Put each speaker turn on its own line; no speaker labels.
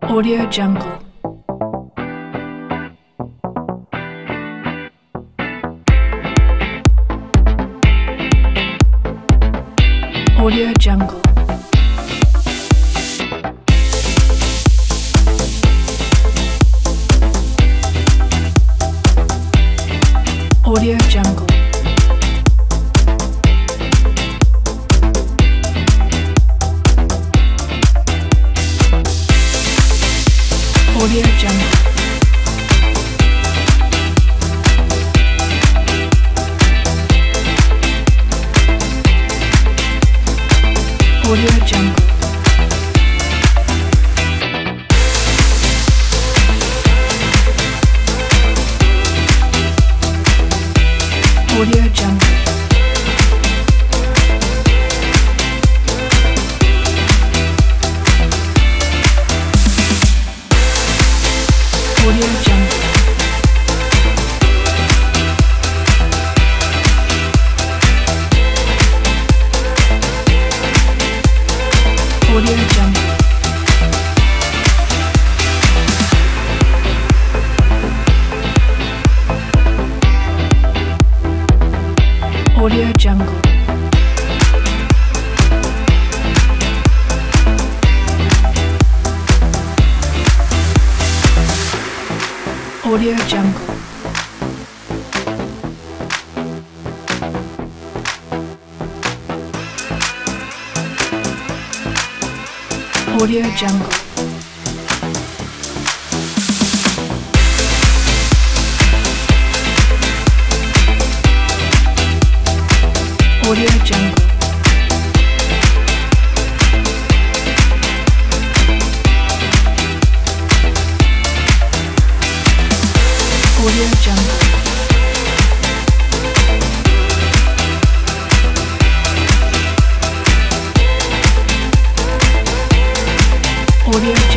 Audio Jungle. Audio Jungle. Audio Jungle. Audio Jungle. Audio Jungle. Audio Jungle. Audio Jungle. Audio Jungle. Audio Jungle. Audio Jungle. Audio Jungle. Audio Jungle. Audio Jungle. Audio